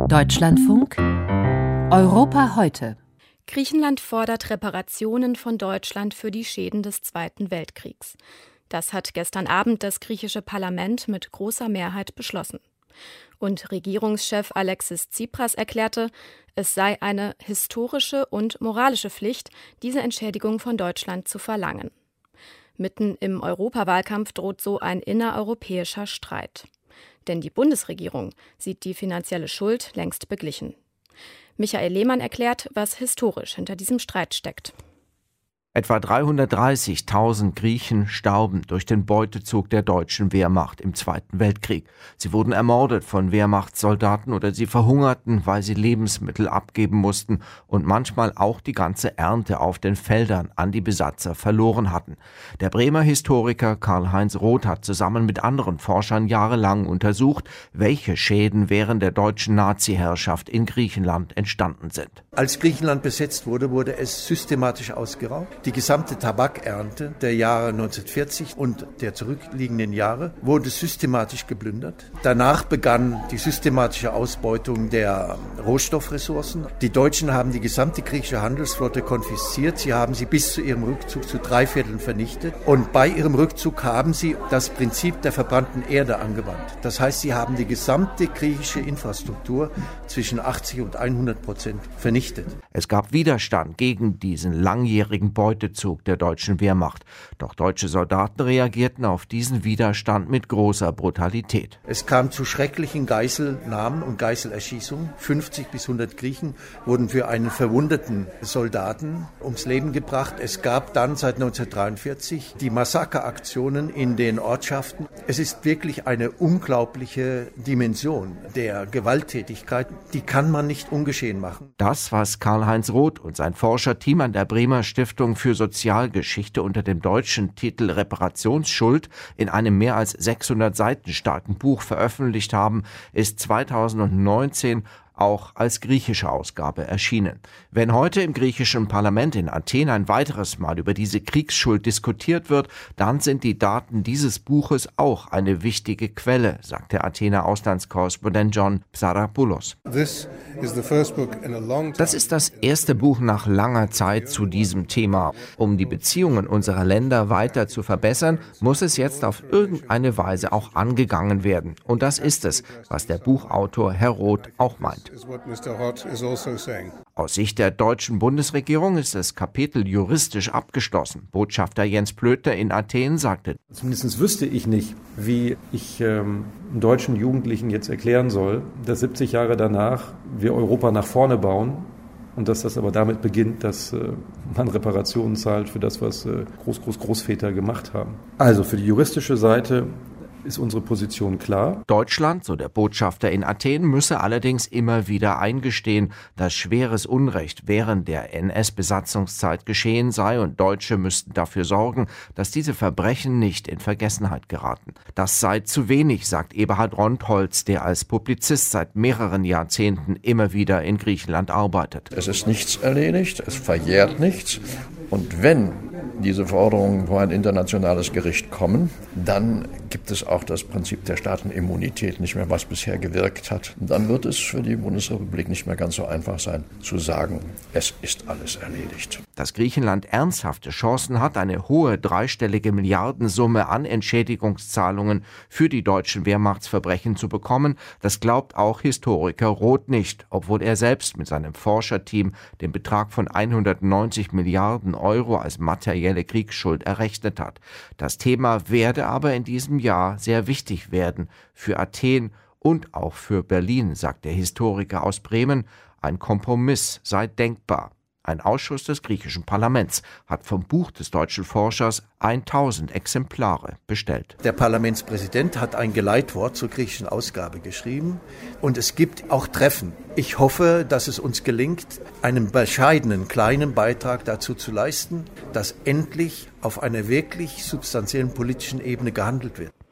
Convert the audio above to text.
Deutschlandfunk Europa heute. Griechenland fordert Reparationen von Deutschland für die Schäden des Zweiten Weltkriegs. Das hat gestern Abend das griechische Parlament mit großer Mehrheit beschlossen. Und Regierungschef Alexis Tsipras erklärte, es sei eine historische und moralische Pflicht, diese Entschädigung von Deutschland zu verlangen. Mitten im Europawahlkampf droht so ein innereuropäischer Streit. Denn die Bundesregierung sieht die finanzielle Schuld längst beglichen. Michael Lehmann erklärt, was historisch hinter diesem Streit steckt. Etwa 330.000 Griechen starben durch den Beutezug der deutschen Wehrmacht im Zweiten Weltkrieg. Sie wurden ermordet von Wehrmachtssoldaten oder sie verhungerten, weil sie Lebensmittel abgeben mussten und manchmal auch die ganze Ernte auf den Feldern an die Besatzer verloren hatten. Der Bremer Historiker Karl-Heinz Roth hat zusammen mit anderen Forschern jahrelang untersucht, welche Schäden während der deutschen Nazi-Herrschaft in Griechenland entstanden sind. Als Griechenland besetzt wurde, wurde es systematisch ausgeraubt. Die gesamte Tabakernte der Jahre 1940 und der zurückliegenden Jahre wurde systematisch geplündert. Danach begann die systematische Ausbeutung der Rohstoffressourcen. Die Deutschen haben die gesamte griechische Handelsflotte konfisziert. Sie haben sie bis zu ihrem Rückzug zu 3/4 vernichtet. Und bei ihrem Rückzug haben sie das Prinzip der verbrannten Erde angewandt. Das heißt, sie haben die gesamte griechische Infrastruktur zwischen 80% und 100% vernichtet. Es gab Widerstand gegen diesen langjährigen Beutezug der deutschen Wehrmacht. Doch deutsche Soldaten reagierten auf diesen Widerstand mit großer Brutalität. Es kam zu schrecklichen Geiselnahmen und Geiselerschießungen. 50 bis 100 Griechen wurden für einen verwundeten Soldaten ums Leben gebracht. Es gab dann seit 1943 die Massakeraktionen in den Ortschaften. Es ist wirklich eine unglaubliche Dimension der Gewalttätigkeit. Die kann man nicht ungeschehen machen. Das, was Karl-Heinz Roth und sein Forscherteam an der Bremer Stiftung für Sozialgeschichte unter dem deutschen Titel Reparationsschuld in einem mehr als 600 Seiten starken Buch veröffentlicht haben, ist 2019 auch als griechische Ausgabe erschienen. Wenn heute im griechischen Parlament in Athen ein weiteres Mal über diese Kriegsschuld diskutiert wird, dann sind die Daten dieses Buches auch eine wichtige Quelle, sagt der Athener Auslandskorrespondent John Psaropoulos. Das ist das erste Buch nach langer Zeit zu diesem Thema. Um die Beziehungen unserer Länder weiter zu verbessern, muss es jetzt auf irgendeine Weise auch angegangen werden. Und das ist es, was der Buchautor Herr Roth auch meint. Aus Sicht der deutschen Bundesregierung ist das Kapitel juristisch abgeschlossen. Botschafter Jens Plöter in Athen sagte: Zumindest wüsste ich nicht, wie ich einem deutschen Jugendlichen jetzt erklären soll, dass 70 Jahre danach wir Europa nach vorne bauen und dass das aber damit beginnt, dass man Reparationen zahlt für das, was Großväter gemacht haben. Also für die juristische Seite ist unsere Position klar. Deutschland, so der Botschafter in Athen, müsse allerdings immer wieder eingestehen, dass schweres Unrecht während der NS-Besatzungszeit geschehen sei und Deutsche müssten dafür sorgen, dass diese Verbrechen nicht in Vergessenheit geraten. Das sei zu wenig, sagt Eberhard Rondholz, der als Publizist seit mehreren Jahrzehnten immer wieder in Griechenland arbeitet. Es ist nichts erledigt, es verjährt nichts. Und wenn diese Forderungen vor ein internationales Gericht kommen, dann gibt es auch das Prinzip der Staatenimmunität nicht mehr, was bisher gewirkt hat. Und dann wird es für die Bundesrepublik nicht mehr ganz so einfach sein, zu sagen, es ist alles erledigt. Dass Griechenland ernsthafte Chancen hat, eine hohe dreistellige Milliardensumme an Entschädigungszahlungen für die deutschen Wehrmachtsverbrechen zu bekommen, das glaubt auch Historiker Roth nicht, obwohl er selbst mit seinem Forscherteam den Betrag von 190 Milliarden Euro als materielle Kriegsschuld errechnet hat. Das Thema werde aber in diesem Jahr sehr wichtig werden für Athen und auch für Berlin, sagt der Historiker aus Bremen. Ein Kompromiss sei denkbar. Ein Ausschuss des griechischen Parlaments hat vom Buch des deutschen Forschers 1000 Exemplare bestellt. Der Parlamentspräsident hat ein Geleitwort zur griechischen Ausgabe geschrieben und es gibt auch Treffen. Ich hoffe, dass es uns gelingt, einen bescheidenen kleinen Beitrag dazu zu leisten, dass endlich auf einer wirklich substanziellen politischen Ebene gehandelt wird.